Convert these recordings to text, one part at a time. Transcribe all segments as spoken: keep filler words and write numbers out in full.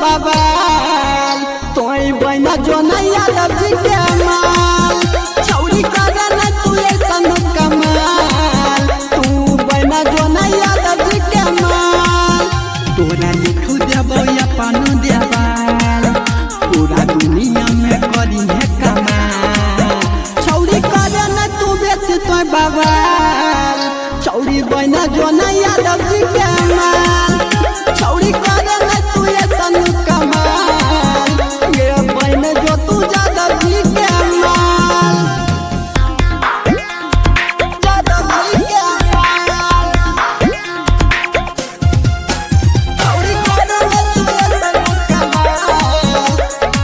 बाबा तोई बहना जो नहीं यादव जी के माल छौरी करे न तू ऐसन कमाल तू बहना जो नहीं यादव जी के माल तोरा लिखू देबो अपन देवाल पूरा दुनिया में करी है कमाल छौरी करे न तू बेसी तोय बाबा छौरी बहना जो नहीं यादव जी के माल छौरी करे न तू ऐसन कमाल ये बहना जो तू यादव जी के माल यादव जी के माल छौरी करे न तू ऐसन कमाल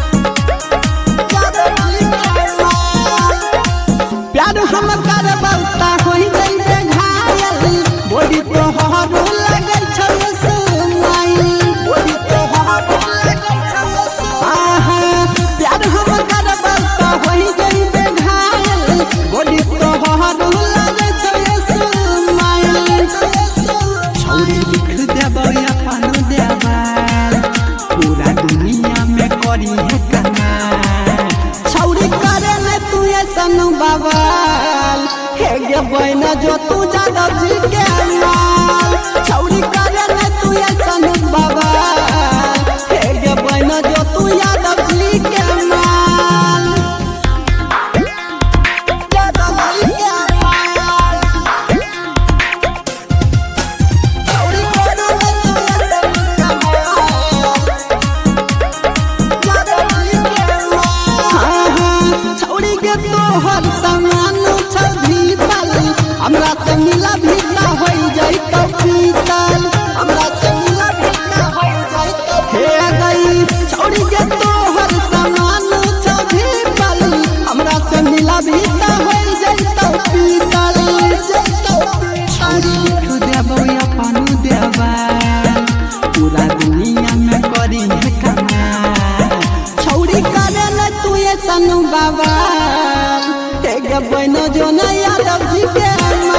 यादव जी के माल प्यार हम कर बहुता होई जइबे घायल बॉडी तो हरो लगै छल सुनाई बॉडी तो हरो लगै छल आहा प्यार हम कर बहुता होई जइबे घायल बॉडी तो हरो लगै छल सुनाई छौरी लिख देबो अपन देवाल पूरा दुनिया में करी है कमाल छौरी करे न तू ऐसन बवाल हे गे बहना जो तू यादव जी के माल छौरी करे न तू ऐसन बवाल हे गे बहना जो तू यादव जी के माल यादव जी के माल छौरी करे न तू ऐसन कमाल यादव जी के माल छौरी के तोहर सामान छवि पल हमरा से मिला भी ना होई जाई तो पीतल हमरा से मिला भी ना होई जाई तो हे गई छौरी के तोहर सामान छवि पल हमरा से मिला भी ना होई जाई तो पीतल छौरी लिख देबो अपन देवाल पूरा दुनिया में करी है कमाल छौरी करे न तू ऐसन बाबा हे गे बहना जो नहीं यादव जी के